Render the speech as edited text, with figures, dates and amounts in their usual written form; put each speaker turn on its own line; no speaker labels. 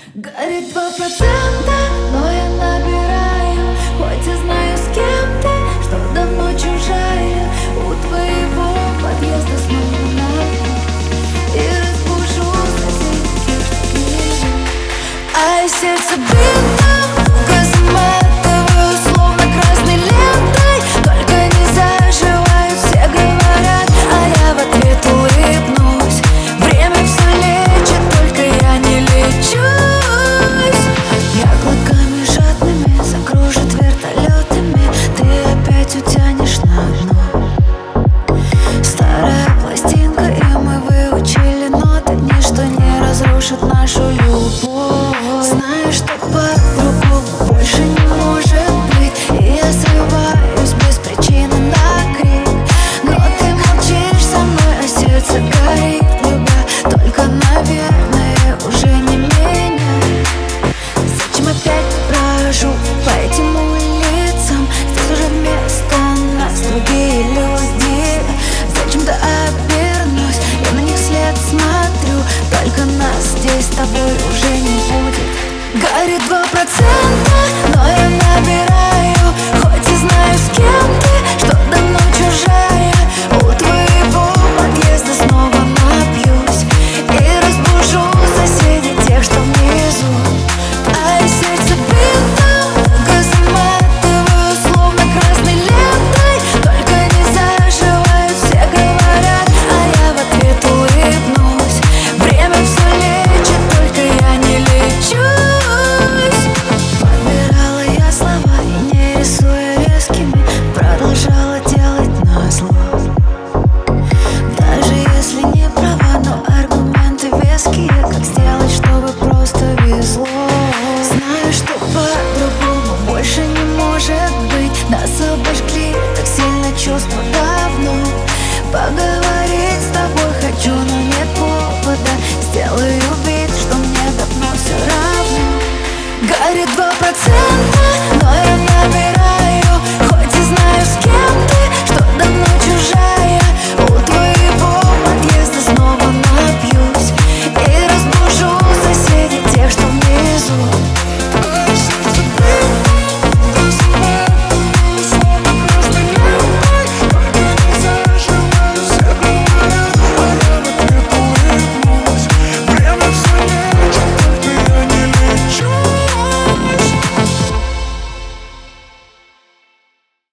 Горит 2%, но я набираю. Хоть и знаю, с кем ты, что давно чужая. У твоего подъезда снова нахуй и разбужу соседских штабелей. А сердце бьет, заматываю, словно красной лентой. Только не заживают, все говорят, а я в ответ улыбнусь. Время все лечит, только я не лечусь. Яблоками жадными закружит вертолетами. Ты опять утянешь на дно. Старая пластинка, и мы выучили ноты. Ничто не разрушит нашу любовь. Знаю, что по-другому больше не может быть, и я срываюсь без причины на крик. Но ты молчишь со мной, а сердце горит, любя. Только, наверное, уже не меня. Зачем опять брожу по этим улицам? Здесь уже вместо нас другие люди. Зачем-то обернусь, я на них след смотрю. Только нас здесь с тобой уже не будет. Горит 2%.